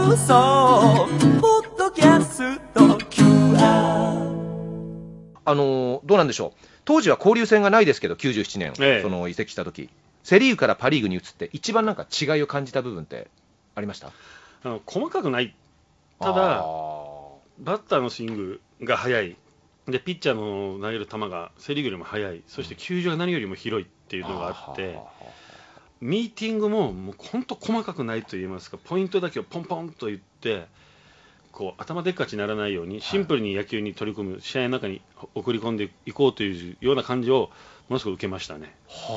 送ポッドキャスト QR。 どうなんでしょう、当時は交流戦がないですけど、97年、その移籍した時、セ・リーグからパ・リーグに移って一番なんか違いを感じた部分ってありました？ 細かくない、ただバッターのスイングが速いで、ピッチャーの投げる球がセ・リーグよりも速い、そして球場が何よりも広いっていうのがあって、ミーティングも本当細かくないと言いますか、ポイントだけをポンポンと言ってこう頭でっかちにならないようにシンプルに野球に取り組む、試合の中に送り込んでいこうというような感じをものすごく受けましたね。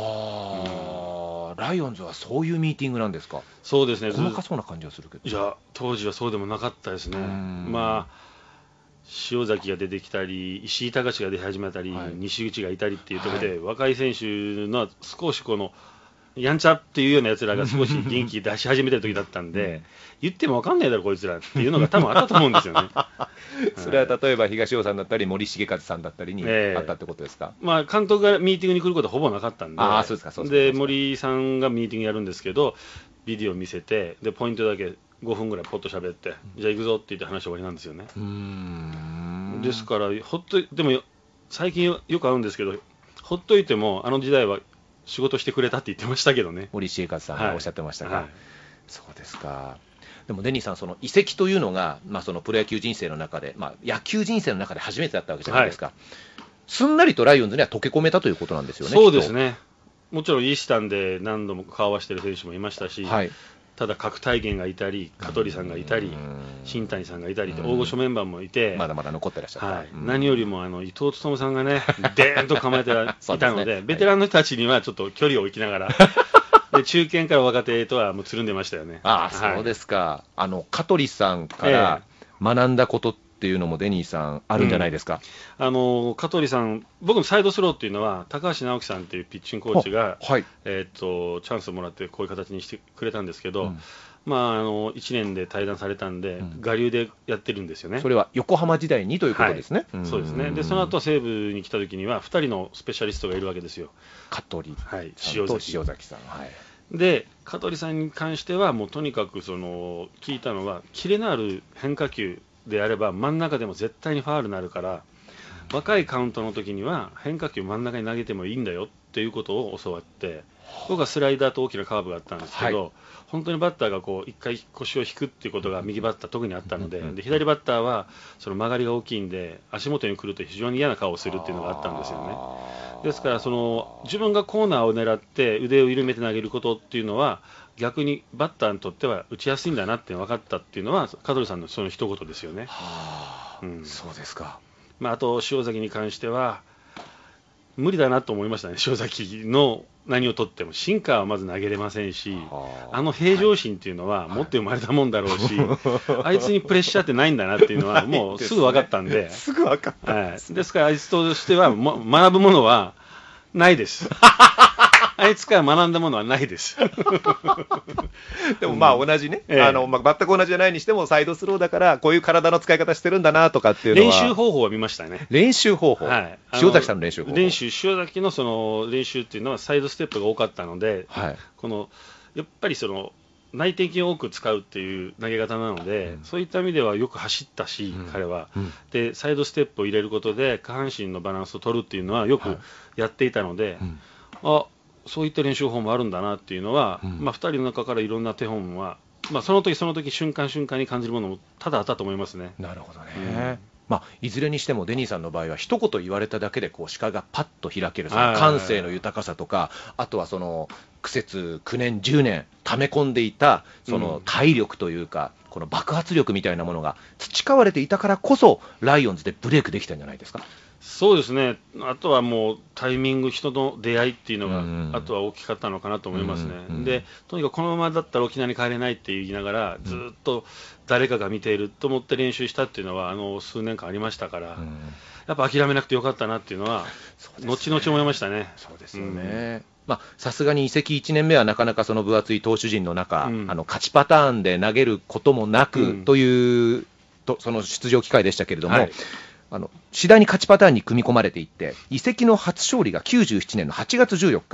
ライオンズはそういうミーティングなんですか？ そうですね、 細かそうな感じがするけど。 いや、当時はそうでもなかったですね。まあ塩崎が出てきたり、石井隆が出始めたり、西口がいたりっていうところで、若い選手の少しこのやんちゃっていうようなやつらが少し元気出し始めてる時だったんで、言っても分かんないだろこいつらっていうのが多分あったと思うんですよね。 それは例えば東尾さんだったり森重和さんだったりにあったってことですか？ まあ、監督がミーティングに来ることはほぼなかったんで、 そうですか、そうですか。 で森さんがミーティングやるんですけど、ビデオ見せて、でポイントだけ5分ぐらいポッと喋って、じゃあ行くぞって言って話終わりなんですよね。ですからでも最近よく会うんですけど、ほっといてもあの時代は仕事してくれたって言ってましたけどね、 森重和さんがおっしゃってましたが、そうですか。でもデニーさん、その移籍というのが、そのプロ野球人生の中で、野球人生の中で初めてだったわけじゃないですか、すんなりとライオンズには溶け込めたということなんですよね。 そうですね、もちろんイースタンで何度も顔を合わせてる選手もいましたし、ただ角大元がいたり、香取さんがいたり、新谷さんがいたり、大御所メンバーもいて、 まだまだ残ってらっしゃった、 何よりも伊藤勉さんがね、でーんと構えていたので、ベテランの人たちにはちょっと距離を置きながら、で中堅から若手とはもうつるんでましたよね。 そうですか。香取さんから学んだことっていうのもデニーさんあるんじゃないですか？ 香取さん、僕のサイドスローっていうのは高橋直樹さんっていうピッチングコーチが、チャンスをもらってこういう形にしてくれたんですけど、1年で退団されたんで、我流でやってるんですよね。 それは横浜時代にということですね。 そうですね。でその後西武に来た時には2人のスペシャリストがいるわけですよ。 香取さんと塩崎さん。 で香取さんに関してはもうとにかく聞いたのは、キレのある変化球であれば真ん中でも絶対にファウルになるから、若いカウントの時には変化球真ん中に投げてもいいんだよっていうことを教わって、僕はスライダーと大きなカーブがあったんですけど、本当にバッターが一回腰を引くっていうことが右バッター特にあったので、左バッターはその曲がりが大きいんで足元に来ると非常に嫌な顔をするっていうのがあったんですよね。ですから自分がコーナーを狙って腕を緩めて投げることっていうのは逆にバッターにとっては打ちやすいんだなって分かったっていうのは香取さんのその一言ですよね。 そうですか。 あと塩崎に関しては無理だなと思いましたね。塩崎の何をとってもシンカーはまず投げれませんし、平常心っていうのは持って生まれたもんだろうし、あいつにプレッシャーってないんだなっていうのはもうすぐ分かったんで、 すぐ分かったんですね。 ですからあいつとしては学ぶものはないです。あいつから学んだものはないです。 でも同じね、全く同じじゃないにしてもサイドスローだからこういう体の使い方してるんだなとかっていうのは。 練習方法は見ましたね。 練習方法、塩崎さんの練習方法。 塩崎のその練習っていうのはサイドステップが多かったので、やっぱり内転筋を多く使うっていう投げ方なので、そういった意味ではよく走ったし、彼は、でサイドステップを入れることで下半身のバランスを取るっていうのはよくやっていたので、そういった練習法もあるんだなっていうのは、2人の中からいろんな手本は、その時その時瞬間瞬間に感じるものも多々あったと思いますね。 なるほどね。いずれにしてもデニーさんの場合は一言言われただけで視界がパッと開ける、その感性の豊かさとか、あとは苦節9年10年溜め込んでいたその体力というか、この爆発力みたいなものが培われていたからこそライオンズでブレイクできたんじゃないですか？ そうですね。あとはもうタイミング、人の出会いっていうのが、あとは大きかったのかなと思いますね。でとにかくこのままだったら沖縄に帰れないって言いながら、ずっと誰かが見ていると思って練習したっていうのは数年間ありましたから、やっぱ諦めなくてよかったなっていうのは後々思いましたね。 そうですよね。さすがに移籍1年目はなかなかその分厚い投手陣の中、勝ちパターンで投げることもなくというその出場機会でしたけれども、次第に勝ちパターンに組み込まれていって、移籍の初勝利が97年の8月14日、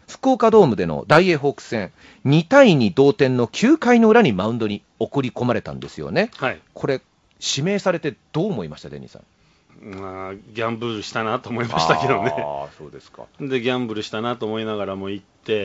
福岡ドームでの大英ホークス戦、2対2同点の9回の裏にマウンドに送り込まれたんですよね。 はい、 これ、指名されてどう思いました、デニーさん。 まあ、ギャンブルしたなと思いましたけどね。 あそうですか。 でギャンブルしたなと思いながらも行って、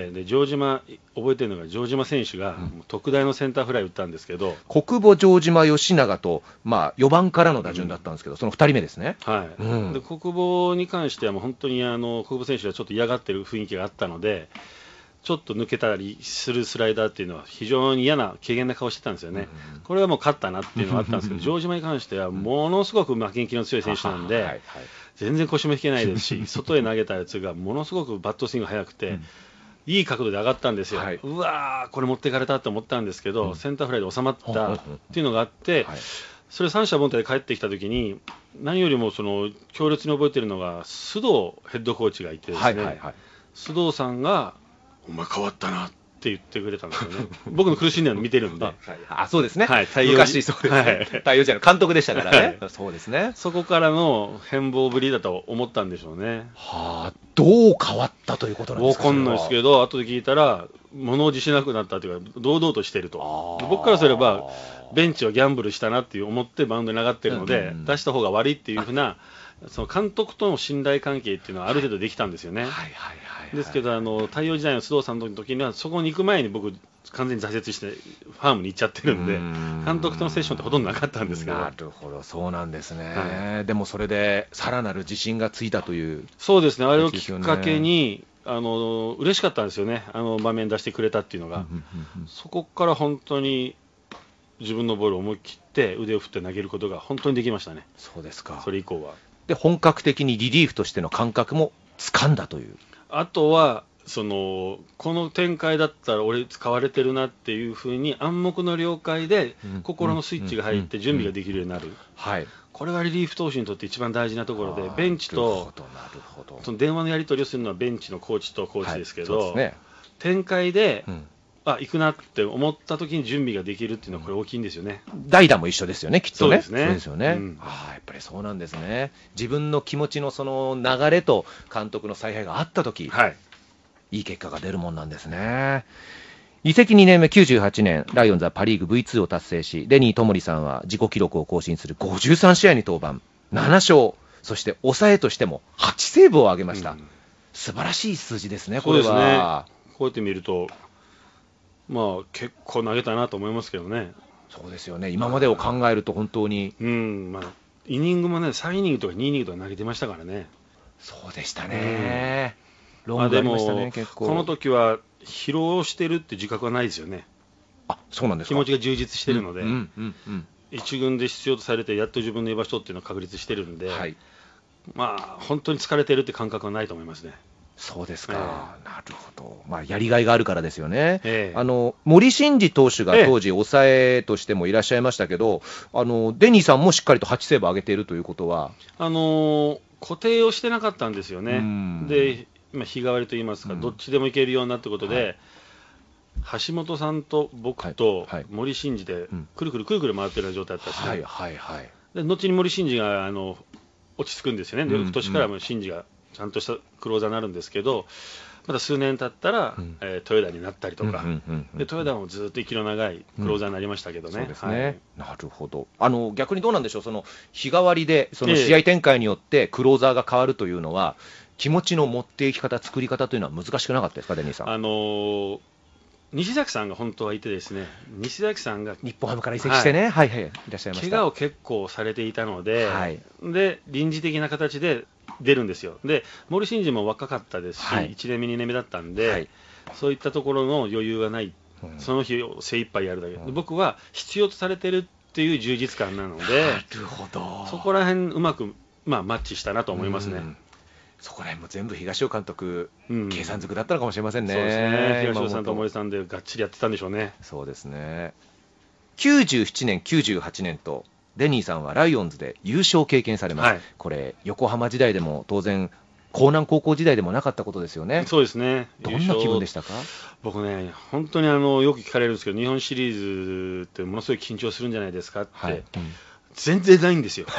で城島、覚えてるのが城島選手が特大のセンターフライ打ったんですけど、 国母、城島、吉永と、4番からの打順だったんですけど、その2人目ですね。 はいで国母に関してはもう本当に国母選手がちょっと嫌がってる雰囲気があったので、ちょっと抜けたりするスライダーっていうのは非常に嫌な、軽減な顔してたんですよね。これはもう勝ったなっていうのがあったんですけど、城島に関してはものすごく負けん気の強い選手なんで、全然腰も引けないですし、外へ投げたやつがものすごくバットスイングが速くて、いい角度で上がったんですよ、うわー、これ持っていかれたと思ったんですけど、センターフライで収まったっていうのがあって、それ三者凡退で帰ってきたときに、何よりもその強烈に覚えているのが、須藤ヘッドコーチがいてですね、須藤さんが、お前変わったなって言ってくれたんですよね。僕の苦しんでるの見てるんで。 そうですね。 昔そうですね。太陽時代の監督でしたからね。そうですね。 そこからの変貌ぶりだと思ったんでしょうね。 どう変わったということなんですか。 わかんないですけど、後で聞いたら、物おじしなくなったというか、堂々としてると。僕からすれば、ベンチはギャンブルしたなって思ってマウンドに上がってるので、出した方が悪いっていうふうな、その監督との信頼関係っていうのはある程度できたんですよね。ですけど太陽時代の須藤さんの時にはそこに行く前に僕完全に挫折してファームに行っちゃってるんで、監督とのセッションってほとんどなかったんですけど。 なるほど、そうなんですね。でもそれでさらなる自信がついたという。 そうですね、あれをきっかけに嬉しかったんですよね、場面出してくれたっていうのが。そこから本当に自分のボールを思い切って腕を振って投げることが本当にできましたね。 そうですか。 それ以降はで本格的にリリーフとしての感覚も掴んだという。 あとはこの展開だったら俺使われてるなっていうふうに暗黙の了解で心のスイッチが入って準備ができるようになる、これがリリーフ投手にとって一番大事なところで、ベンチとその電話のやり取りをするのはベンチのコーチとコーチですけど、展開で、行くなって思った時に準備ができるっていうのはこれ大きいんですよね。 代打も一緒ですよね、きっとね。 そうですよね。 やっぱりそうなんですね。自分の気持ちのその流れと監督の采配があった時、いい結果が出るもんなんですね。移籍2年目98年、ライオンズはパリーグ V2 を達成し、レニー・トモリさんは自己記録を更新する53試合に登板、7勝、そして抑えとしても8セーブを挙げました。素晴らしい数字ですね、これは。 そうですね。こうやって見ると結構投げたなと思いますけどね。 そうですよね、今までを考えると本当に、 イニングもね、3イニングとか2イニングとか投げてましたからね。 そうでしたね、ロングありましたね、結構。 この時は疲労してるって自覚はないですよね。 そうなんですか。 気持ちが充実してるので、一軍で必要とされてやっと自分の居場所っていうのを確立してるんで、本当に疲れてるって感覚はないと思いますね。 そうですか、なるほど、やりがいがあるからですよね。森慎二投手が当時、抑えとしてもいらっしゃいましたけど、デニーさんもしっかりと8セーブ上げているということは、 固定をしてなかったんですよね。で、日替わりといいますか、どっちでもいけるようになってことで、橋本さんと僕と森慎二でくるくるくるくる回ってるような状態だったんですね。で後に森慎二が落ち着くんですよね。翌年からも慎二がちゃんとしたクローザーになるんですけど、また数年経ったら、豊田になったりとか、で豊田もずっと息の長いクローザーになりましたけどね。 そうですね、なるほど。逆にどうなんでしょう、その日替わりでその試合展開によってクローザーが変わるというのは、気持ちの持っていき方、作り方というのは難しくなかったですか、デニーさん。 西崎さんが本当はいてですね、西崎さんが日本ハムから移籍してね、いらっしゃいました。 怪我を結構されていたので、で臨時的な形で出るんですよ。で森慎二も若かったですし、1年目2年目だったんで、そういったところの余裕がない、その日を精一杯やるだけ、僕は必要とされてるっていう充実感なので、そこら辺うまく、マッチしたなと思いますね。 そこら辺も全部東尾監督、計算づくだったのかもしれませんね。 そうですね、東尾さんと森さんでがっちりやってたんでしょうね。 そうですね。97年、98年とデニーさんはライオンズで優勝を経験されます。これ横浜時代でも当然江南高校時代でもなかったことですよね。 そうですね。 どんな気分でしたか？ 僕ね、本当によく聞かれるんですけど、日本シリーズってものすごい緊張するんじゃないですかって、全然ないんですよ。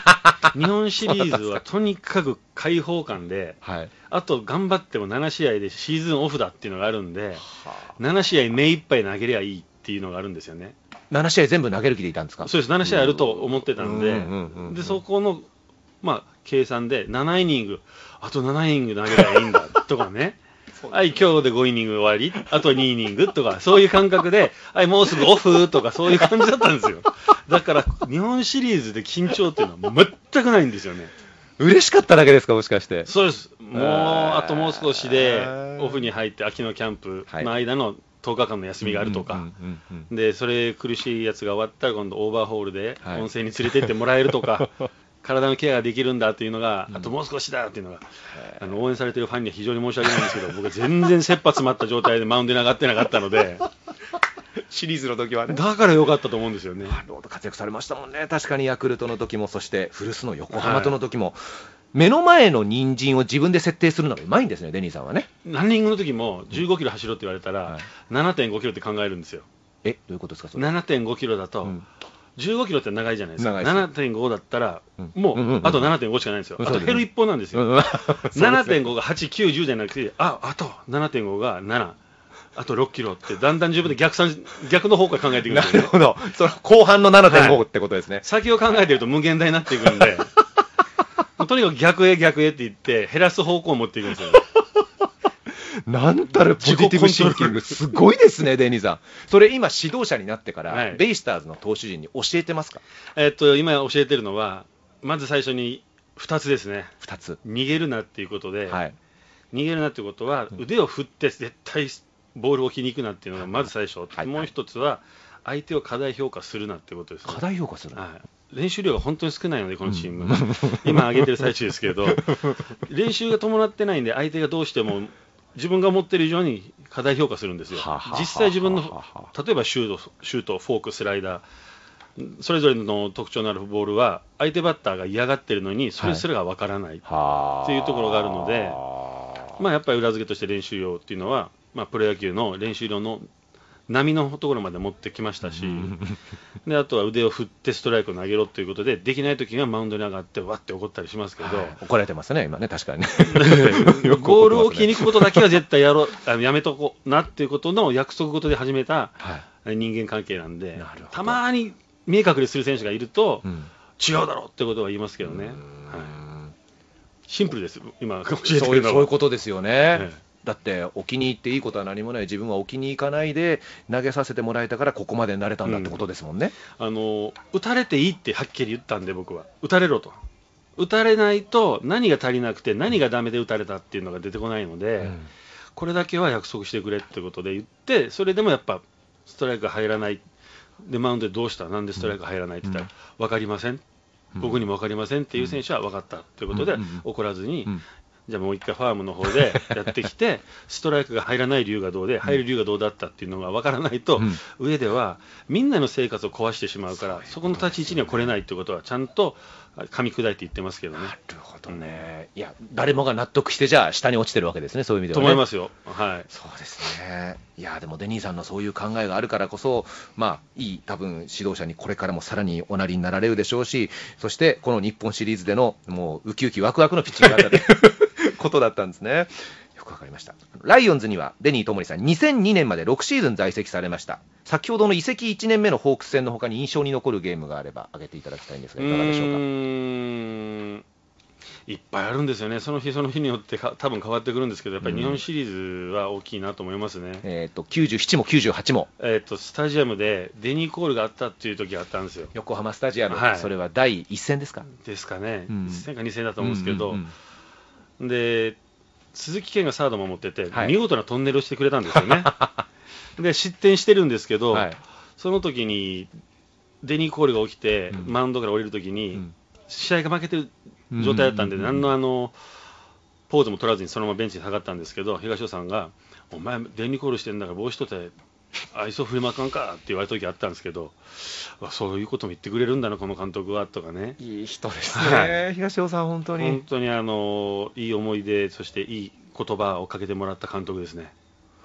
日本シリーズはとにかく開放感で、 はい、 あと頑張っても7試合でシーズンオフだっていうのがあるんで、7試合目いっぱい投げりゃいいっていうのがあるんですよね。 7試合全部投げる気でいたんですか？ そうです、7試合あると思ってたんで、でそこの、計算で7イニング、あと7イニング投げりゃいいんだとかね。はい、今日で5イニング終わり、あと2イニングとか、そういう感覚で、はい、もうすぐオフとか、そういう感じだったんですよ。だから、日本シリーズで緊張っていうのは全くないんですよね。 嬉しかっただけですか、もしかして。 そうです。あともう少しで、オフに入って秋のキャンプの間の10日間の休みがあるとか、で、それ苦しいやつが終わったら、今度オーバーホールで温泉に連れてってもらえるとか、体のケアができるんだっていうのが、あともう少しだっていうのが、応援されてるファンには非常に申し訳ないんですけど、僕は全然切羽詰まった状態でマウンドに上がってなかったので、 シリーズの時はね。 だから良かったと思うんですよね。 なるほど、活躍されましたもんね。確かにヤクルトの時も、そして古巣の横浜との時も、目の前の人参を自分で設定するのがうまいんですね、デニーさんはね。 ランニングの時も15キロ走ろうって言われたら、7.5 キロって考えるんですよ。 どういうことですか、それ。 7.5 キロだと、15キロって長いじゃないですか。7.5 だったら、もう、あと 7.5 しかないんですよ。あと減る一方なんですよ。7.5 が8、9、10じゃなくて、あと 7.5 が7。あと6キロって、だんだん自分で逆の方から考えていくんですよね。 なるほど。その後半の 7.5 ってことですね。 先を考えてると無限大になっていくんで、とにかく逆へって言って、減らす方向を持っていくんですよね。 なんたるポジティブシンキング、すごいですね、デニーさん。それ今指導者になってから、ベイスターズの投手陣に教えてますか？ 今教えてるのは、まず最初に2つですね。 2つ。 逃げるなっていうことで、逃げるなっていうことは、腕を振って絶対ボールを置きに行くなっていうのがまず最初。もう一つは、相手を過大評価するなっていうことですね。 過大評価する？ 練習量が本当に少ないので、このチーム。今上げてる最中ですけど、練習が伴ってないんで、相手がどうしても、自分が思ってる以上に過大評価するんですよ。実際自分の、例えばシュート、フォーク、スライダー、それぞれの特徴のあるボールは、相手バッターが嫌がってるのに、それすらがわからないっていうところがあるので、やっぱり裏付けとして練習量っていうのは、プロ野球の練習量の波のところまで持ってきましたし、であとは腕を振ってストライクを投げろということで、できないときはマウンドに上がって、わって怒ったりしますけど、 怒られてますね、今ね、確かにね。 ボールを置きに行くことだけは絶対やめとこうなっていうことの約束事で始めた人間関係なんで、たまに見え隠れする選手がいると、違うだろうってことは言いますけどね。シンプルです、今教えてるのは。 そういうことですよね。だって置きに行っていいことは何もない、自分は置きに行かないで投げさせてもらえたからここまでなれたんだってことですもんね。 打たれていいってはっきり言ったんで、僕は打たれろと。打たれないと何が足りなくて何がダメで打たれたっていうのが出てこないので、これだけは約束してくれってことで言って、それでもやっぱストライクが入らないで、マウンドでどうした、なんでストライクが入らないって言ったら、分かりません、僕にも分かりませんっていう選手は分かったということで、怒らずに、じゃあもう一回ファームの方でやってきて、ストライクが入らない理由がどうで、入る理由がどうだったっていうのが分からないと、上ではみんなの生活を壊してしまうから、そこの立ち位置には来れないってことは、ちゃんと噛み砕いて言ってますけどね。 なるほどね。いや、誰もが納得して、じゃあ、下に落ちてるわけですね、そういう意味ではね。 と思いますよ。はい。 そうですね。いや、でもデニーさんのそういう考えがあるからこそ、いい、多分指導者にこれからもさらにおなりになられるでしょうし、そしてこの日本シリーズでのもうウキウキワクワクのピッチングだったということだったんですね。よくわかりました。ライオンズにはデニー・トモリさん、2002年まで6シーズン在籍されました。先ほどの移籍1年目のホークス戦の他に印象に残るゲームがあれば挙げていただきたいんですが、いかがでしょうか。 いっぱいあるんですよね。その日によって多分変わってくるんですけど、やっぱり日本シリーズは大きいなと思いますね。 97も98も、 スタジアムでデニー・コールがあったっていう時があったんですよ。 横浜スタジアム、それは第1戦ですか？ ですかね。1戦か2戦だと思うんですけど、で鈴木健がサード守ってて、見事なトンネルをしてくれたんですよね。で失点してるんですけど、その時にデニー・コールが起きて、マウンドから降りる時に、試合が負けてる状態だったんで、何のポーズも取らずにそのままベンチに下がったんですけど、東尾さんが、お前、デニー・コールしてんだから帽子取って愛想振りまかんかって言われた時あったんですけど、そういうことも言ってくれるんだな、この監督はとかね。 いい人ですね、東尾さん、本当にいい思い出、そしていい言葉をかけてもらった監督ですね。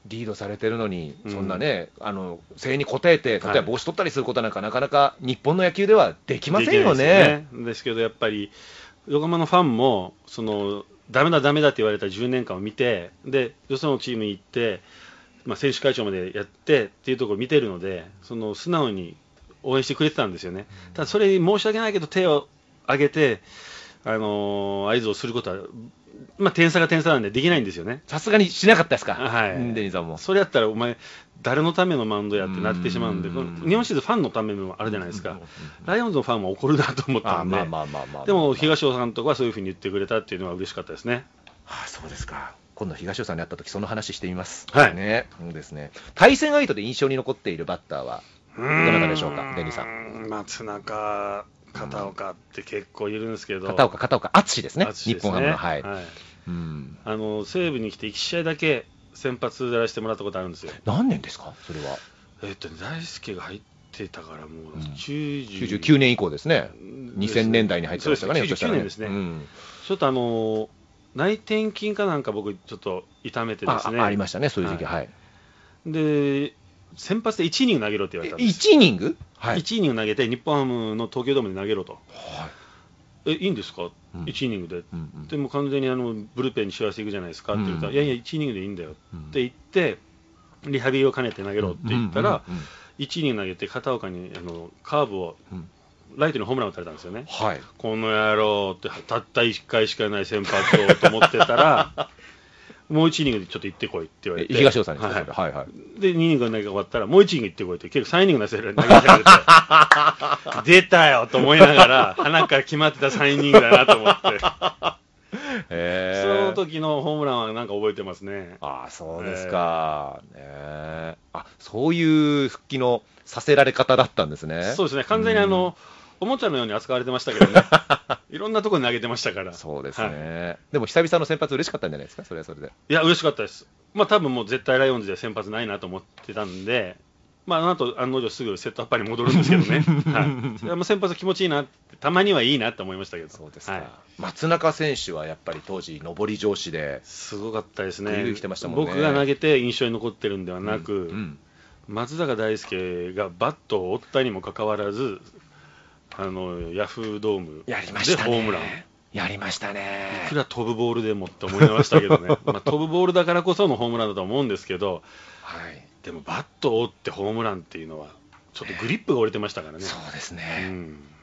リードされてるのに、 うんそんなね、声援に応えて、例えば帽子取ったりすることなんか、なかなか日本の野球ではできませんよできないね。 ですけど、やっぱり横浜のファンもダメだダメだって言われた10年間を見て、でよそのチームに行って、選手会長までやってっていうところを見てるので、素直に応援してくれてたんですよね。ただそれに申し訳ないけど、手を挙げて、合図をすることは、点差が点差なんでできないんですよね。 さすがにしなかったですか、 はい、 デニーさんも。 それやったらお前誰のためのマウンドやってなってしまうんで、この日本シリーズファンのためもあるじゃないですか。ライオンズのファンも怒るなと思ったんで、でも東尾さんとかはそういうふうに言ってくれたっていうのは嬉しかったですね。 そうですか。今度東尾さんに会った時その話してみます。 はいね、そうですね。対戦相手で印象に残っているバッターはどなたでしょうか、デニーさん。 松中、片岡って結構いるんですけど、 片岡敦ですね、日本ハムの。はい。 西武に来て1試合だけ先発でやらせてもらったことあるんですよ。 何年ですか、それは。 大輔が入ってたからもう 99年以降ですね。2000年代に入ってましたかね。 99年ですね。ちょっと内転筋かなんか僕ちょっと痛めてですね。 ありましたね、そういう時期。はい。 で先発で1イニング投げろって言われたんです。 1イニング、 1イニング投げて日本ハムの東京ドームで投げろと。いいんですか、1イニングで。でも完全にブルペンに幸せ行くじゃないですかって言ったら、いやいや1イニングでいいんだよって言って、リハビリを兼ねて投げろって言ったら、1イニング投げて片岡にカーブをライトにホームラン打たれたんですよね。この野郎って、たった1回しかない先発をと思ってたらもう1イニングでちょっと行ってこいって言われて、 東尾さんにですね。 で2イニング投げ終わったらもう1イニング行ってこいって、結構3イニング投げさせられて出たよと思いながら、鼻から決まってた3イニングだなと思ってその時のホームランはなんか覚えてますね。 そうですか。そういう復帰のさせられ方だったんですね。 そうですね、完全におもちゃのように扱われてましたけどねいろんなところに投げてましたから。 そうですね。でも久々の先発嬉しかったんじゃないですか、それはそれで。 いや、嬉しかったです。多分もう絶対ライオンズで先発ないなと思ってたんで、あの後案の定すぐセットアッパーに戻るんですけどね先発気持ちいいなって、たまにはいいなって思いましたけど。 そうですか。松中選手はやっぱり当時上り調子ですごかったですね。 来てましたもんね。 僕が投げて印象に残ってるんではなく、松坂大輔がバットを折ったにもかかわらずヤフードームでホームランやりましたね。 いくら飛ぶボールでもって思いましたけどね飛ぶボールだからこそのホームランだと思うんですけど、でもバットを折ってホームランっていうのはちょっとグリップが折れてましたからね。 そうですね。